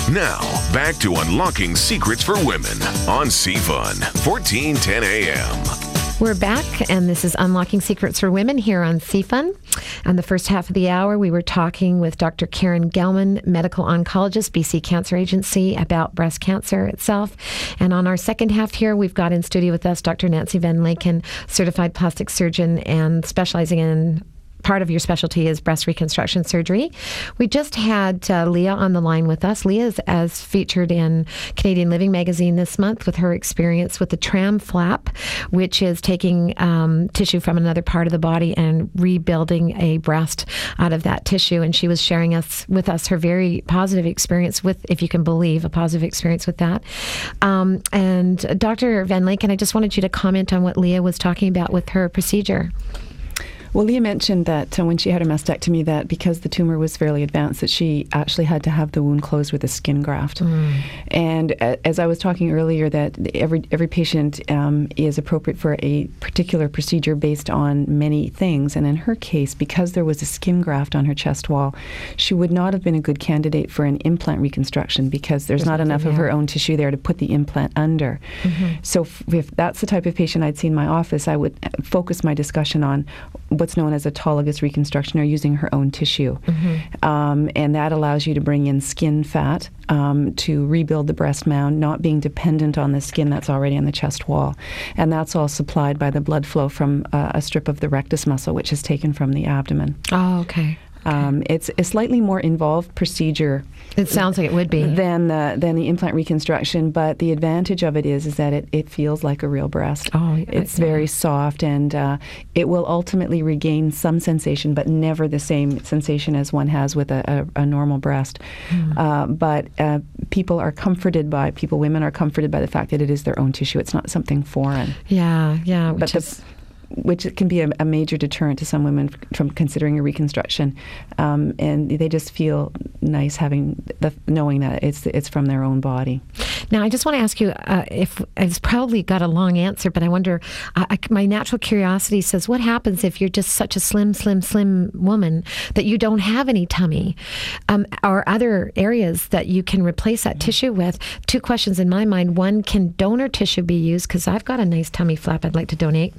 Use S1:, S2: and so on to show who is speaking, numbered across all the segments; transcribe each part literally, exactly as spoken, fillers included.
S1: Now, back to Unlocking Secrets for Women on C F U N, fourteen ten A M.
S2: We're back, and this is Unlocking Secrets for Women here on C F U N. On the first half of the hour, we were talking with Doctor Karen Gelman, medical oncologist, B C Cancer Agency, about breast cancer itself. And on our second half here, we've got in studio with us Doctor Nancy Van Laken, certified plastic surgeon and specializing in part of your specialty is breast reconstruction surgery. We just had uh, Leah on the line with us. Leah is as featured in Canadian Living magazine this month with her experience with the tram flap, which is taking um, tissue from another part of the body and rebuilding a breast out of that tissue. And she was sharing us with us her very positive experience with, if you can believe, a positive experience with that. Um, and Doctor Van Laken, I just wanted you to comment on what Leah was talking about with her procedure.
S3: Well, Leah mentioned that uh, when she had her mastectomy, that because the tumor was fairly advanced, that she actually had to have the wound closed with a skin graft. Mm. And uh, as I was talking earlier, that every every patient um, is appropriate for a particular procedure based on many things. And in her case, because there was a skin graft on her chest wall, she would not have been a good candidate for an implant reconstruction because there's, there's not enough there. of her own tissue there to put the implant under. Mm-hmm. So f- if that's the type of patient I'd see in my office, I would focus my discussion on what's known as autologous reconstruction, or using her own tissue. Mm-hmm. Um, and that allows you to bring in skin fat um, to rebuild the breast mound, not being dependent on the skin that's already on the chest wall. And that's all supplied by the blood flow from uh, a strip of the rectus muscle, which is taken from the abdomen.
S2: Oh, okay.
S3: Um, it's a slightly more involved procedure.
S2: It sounds like it would be.
S3: Than the, than the implant reconstruction, but the advantage of it is is that it, it feels like a real breast.
S2: Oh,
S3: it's
S2: yeah.
S3: very soft, and uh, it will ultimately regain some sensation, but never the same sensation as one has with a, a, a normal breast. Mm. Uh, but uh, people are comforted by, people, women are comforted by the fact that it is their own tissue. It's not something foreign.
S2: Yeah, yeah.
S3: Which but is... The, which can be a, a major deterrent to some women from considering a reconstruction, um, and they just feel nice having the, knowing that it's it's from their own body.
S2: Now, I just want to ask you uh, if it's probably got a long answer, but I wonder. Uh, I, my natural curiosity says, what happens if you're just such a slim, slim, slim woman that you don't have any tummy, um, or other areas that you can replace that mm-hmm. tissue with? Two questions in my mind: one, can donor tissue be used? Because I've got a nice tummy flap I'd like to donate.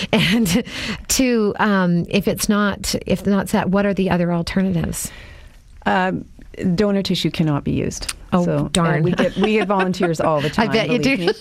S2: And two, um, if it's not, if not that, what are the other alternatives?
S3: Um, donor tissue cannot be used.
S2: Oh,
S3: so,
S2: darn!
S3: Uh, we get we get volunteers all the time.
S2: I bet you do.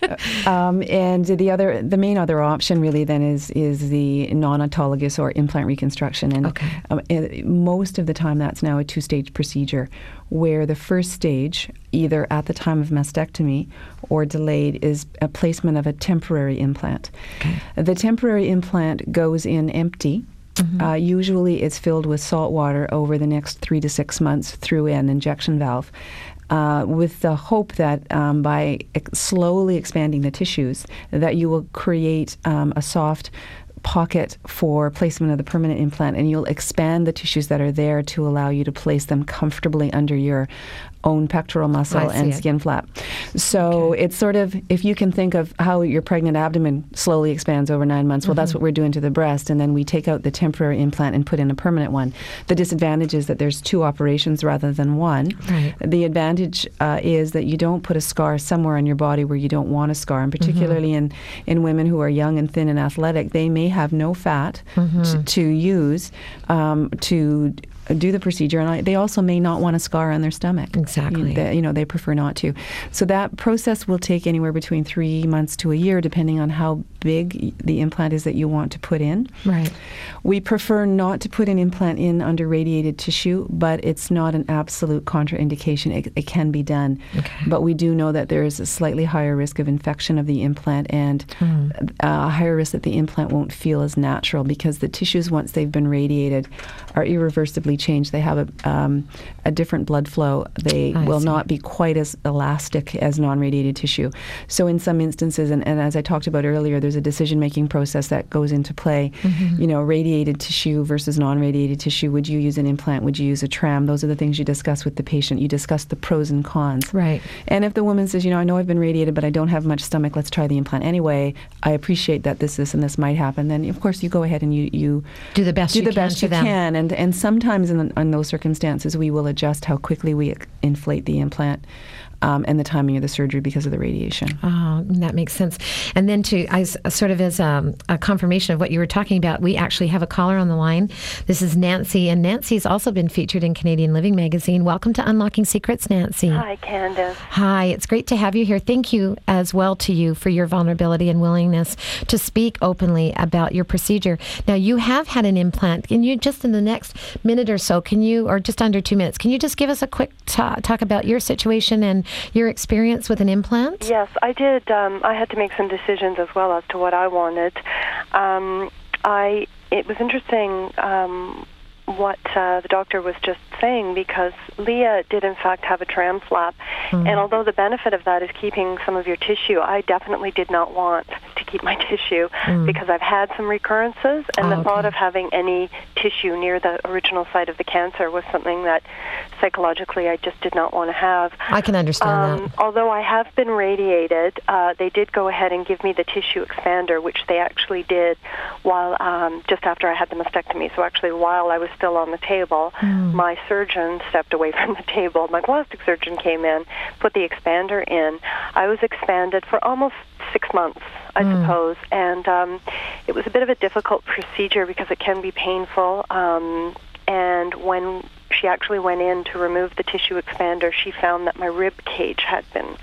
S3: um, and the other, the main other option really then is is the non-autologous or implant reconstruction. And
S2: okay.
S3: um, most of the time, that's now a two-stage procedure, where the first stage, either at the time of mastectomy or delayed, is a placement of a temporary implant.
S2: Okay.
S3: The temporary implant goes in empty. Mm-hmm. Uh, usually it's filled with salt water over the next three to six months through an injection valve, uh, with the hope that um, by ex- slowly expanding the tissues that you will create um, a soft pocket for placement of the permanent implant, and you'll expand the tissues that are there to allow you to place them comfortably under your own pectoral muscle and it. skin flap. So okay. it's sort of, if you can think of how your pregnant abdomen slowly expands over nine months, well, mm-hmm. that's what we're doing to the breast, and then we take out the temporary implant and put in a permanent one. The disadvantage is that there's two operations rather than one.
S2: Right.
S3: The advantage uh, is that you don't put a scar somewhere on your body where you don't want a scar, and particularly mm-hmm. in, in women who are young and thin and athletic, they may have no fat mm-hmm. t- to use um, to do the procedure, and I, they also may not want a scar on their stomach.
S2: Exactly.
S3: They, you know, they prefer not to. So that process will take anywhere between three months to a year, depending on how big the implant is that you want to put in.
S2: Right.
S3: We prefer not to put an implant in under radiated tissue, but it's not an absolute contraindication. It, it can be done.
S2: Okay.
S3: But we do know that there is a slightly higher risk of infection of the implant, and mm. a higher risk that the implant won't feel as natural, because the tissues, once they've been radiated, are irreversibly changed. They have a, um, a different blood flow. They I will see. not be quite as elastic as non-radiated tissue. So in some instances, and, and as I talked about earlier, there's there's a decision-making process that goes into play. Mm-hmm. You know, radiated tissue versus non-radiated tissue. Would you use an implant? Would you use a tram? Those are the things you discuss with the patient. You discuss the pros and cons.
S2: Right.
S3: And if the woman says, you know, I know I've been radiated, but I don't have much stomach, let's try the implant anyway. I appreciate that this, this, and this might happen. Then, of course, you go ahead and you, you
S2: do the best
S3: do
S2: you
S3: the
S2: can
S3: best
S2: for
S3: you
S2: them.
S3: can. And and sometimes in, in those circumstances, we will adjust how quickly we inflate the implant. Um, and the timing of the surgery because of the radiation.
S2: Oh, that makes sense. And then to, I, sort of as um, a confirmation of what you were talking about, we actually have a caller on the line. This is Nancy, and Nancy's also been featured in Canadian Living Magazine. Welcome to Unlocking Secrets, Nancy.
S4: Hi, Candace.
S2: Hi, it's great to have you here. Thank you as well to you for your vulnerability and willingness to speak openly about your procedure. Now, you have had an implant. Can you, just in the next minute or so, can you, or just under two minutes, can you just give us a quick ta- talk about your situation and your experience with an implant?
S4: Yes, I did. Um, I had to make some decisions as well as to what I wanted. Um, I it was interesting um, what uh, the doctor was just saying, because Leah did in fact have a tram flap, mm-hmm. and although the benefit of that is keeping some of your tissue, I definitely did not want to keep my tissue mm. because I've had some recurrences, and
S2: oh,
S4: the
S2: okay.
S4: thought of having any tissue near the original site of the cancer was something that psychologically I just did not want to have.
S2: I can understand
S4: um,
S2: that.
S4: Although I have been radiated, uh, they did go ahead and give me the tissue expander, which they actually did while um, just after I had the mastectomy. So actually, while I was still on the table, mm. my surgeon stepped away from the table. My plastic surgeon came in, put the expander in. I was expanded for almost six months, I mm. suppose, and um, it was a bit of a difficult procedure because it can be painful. Um, and when she actually went in to remove the tissue expander, she found that my rib cage had been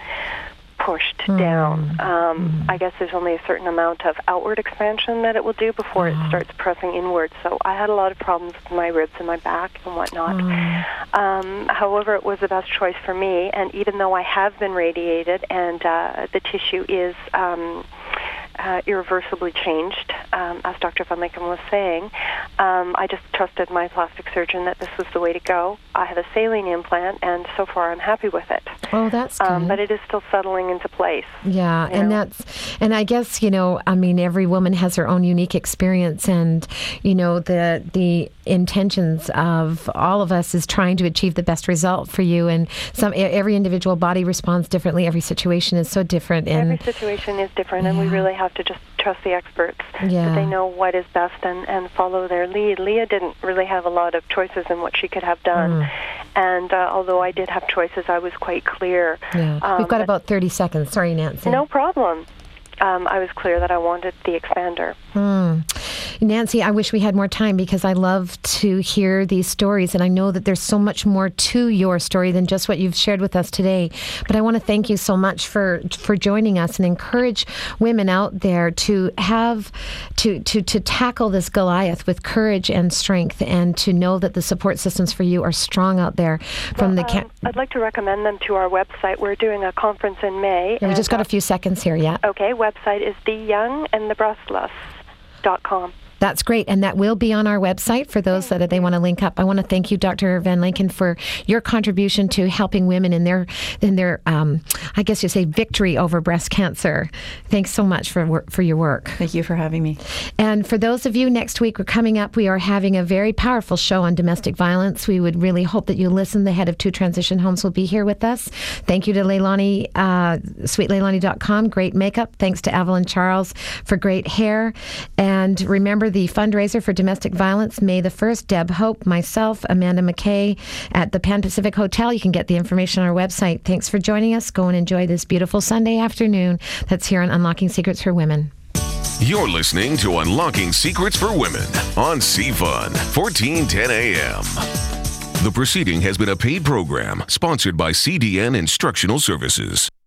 S4: pushed mm. down. Um, mm. I guess there's only a certain amount of outward expansion that it will do before oh. it starts pressing inward. So I had a lot of problems with my ribs and my back and whatnot. Oh. Um, however, it was the best choice for me, and even though I have been radiated and uh, the tissue is um, Uh, irreversibly changed, um, as Doctor Van Lincoln was saying, um, I just trusted my plastic surgeon that this was the way to go. I have a saline implant, and so far I'm happy with it.
S2: Oh, that's good.
S4: Um, but it is still settling into place.
S2: Yeah, and know? that's, and I guess, you know, I mean, every woman has her own unique experience, and, you know, the the intentions of all of us is trying to achieve the best result for you, and some every individual body responds differently. Every situation is so different. And
S4: every situation is different, yeah. and we really have to just trust the experts.
S2: Yeah.
S4: That they know what is best and, and follow their lead. Leah didn't really have a lot of choices in what she could have done. Mm. And uh, although I did have choices, I was quite clear.
S2: Yeah. Um, We've got about thirty seconds. Sorry, Nancy.
S4: No problem. Um, I was clear that I wanted the expander.
S2: Hmm. Nancy, I wish we had more time because I love to hear these stories, and I know that there's so much more to your story than just what you've shared with us today. But I want to thank you so much for for joining us and encourage women out there to have to to to tackle this Goliath with courage and strength, and to know that the support systems for you are strong out there. From
S4: well,
S2: the ca-
S4: um, I'd like to recommend them to our website. We're doing a conference in May.
S2: Yeah, we just got a few seconds here. Yeah.
S4: Okay. Website is the young and the breastless dot com.
S2: That's great, and that will be on our website for those that they want to link up. I want to thank you, Doctor Van Lincoln, for your contribution to helping women in their, in their, um, I guess you say, victory over breast cancer. Thanks so much for for your work.
S3: Thank you for having me.
S2: And for those of you, next week we're coming up. We are having a very powerful show on domestic violence. We would really hope that you listen. The head of Two Transition Homes will be here with us. Thank you to Leilani, uh, sweet leilani dot com. Great makeup. Thanks to Evelyn Charles for great hair. And remember, the fundraiser for domestic violence, May the first, Deb Hope, myself, Amanda McKay at the Pan Pacific Hotel. You can get the information on our website. Thanks for joining us. Go and enjoy this beautiful Sunday afternoon that's here on Unlocking Secrets for Women.
S1: You're listening to Unlocking Secrets for Women on C F U N, fourteen ten A M. The proceeding has been a paid program sponsored by C D N Instructional Services.